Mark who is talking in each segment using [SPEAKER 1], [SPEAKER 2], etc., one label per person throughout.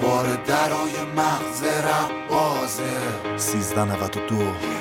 [SPEAKER 1] دوباره درای مغز رپ بازه
[SPEAKER 2] 1392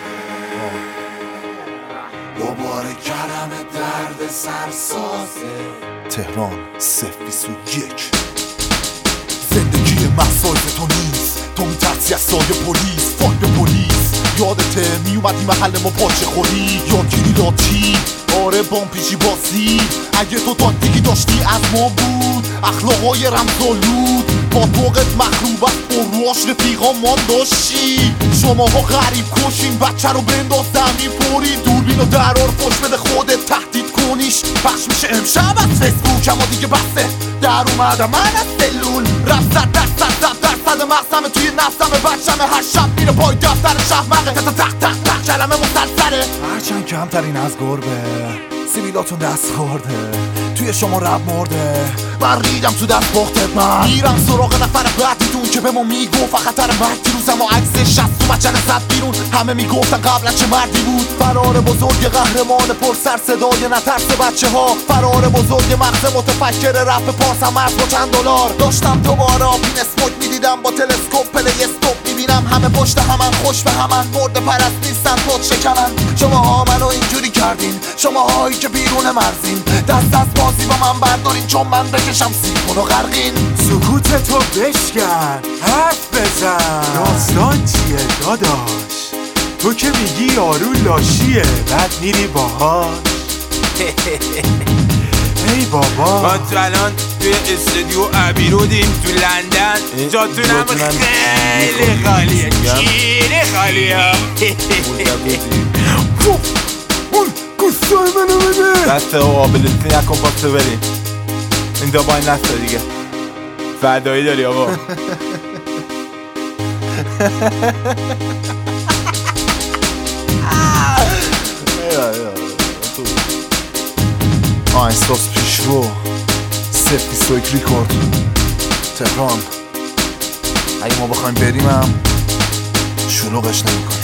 [SPEAKER 1] دوباره کلمه درد سرسازه
[SPEAKER 2] تهران 021 زندگی محصایز تو نیست، تو میترسی از سایه پلیس، فایل پلیس یادته میومدی محل ما پاچه خوری یا گیری لاتی آره بام پیچی باسی اگه تو تاکتیکی داشتی از ما بود اخلاقای رمزالود با توقت مخروب است برواش رفیقا ما داشتی شماها غریب کشین بچه رو بنداز زمین پوری دوربین و درار فش بده خودت تهدید کنیش پخش میشه امشب از فیسبوک اما دیگه بسته در اومدم من از سلول رفت زد درصد مقسمه توی نفسمه بچمه هر شب میره پای دفتر شهمقه تق کلمه مسلسله هرچند کمترین از گربه سیبیلاتون دست خورده توی شما رب مرده من ریدم تو دست باختت من میرم سراغ نفر بعدیتون که به ما میگفت خطر مرگ دیروزم و عکس شست تو بچن زد بیرون همه میگفتن قبلا چه مردی بود فرار بزرگ قهرمان پر سر صدای نترس بچه ها فرار بزرگ مغز متفکر رپ پارس هم مرز با چند دلار داشتم دوباره آپین اسموک میدیدم با تلسکوپ پلی استوپ میبینم همه پشت همن خوش به همن مرد پرست نیستن پد شکنن شما ها منو اینجوری کردین شما هایی که بیرون مرزین دست از بازی با من بردارین چون من بکشم سیمونو غرقین
[SPEAKER 3] سکوت تو بشکن حرف بزن داستان چیه داداش تو که میگی یارو لاشیه بعد میری باهاش ای بابا
[SPEAKER 4] ما تو الان توی استودیو ابیرودیم تو لندن جاتونم خیلی خالیه خیلی خالیه
[SPEAKER 3] اون گوستای منو بده
[SPEAKER 5] دست و قابلیتی نکن پاسه بریم این دابای نسته دیگه فردایی داری آقا
[SPEAKER 2] احساس پیشرو 021 ریکورد تهران اگه ما بخوایم بریم هم شلوغش نمی‌کنیم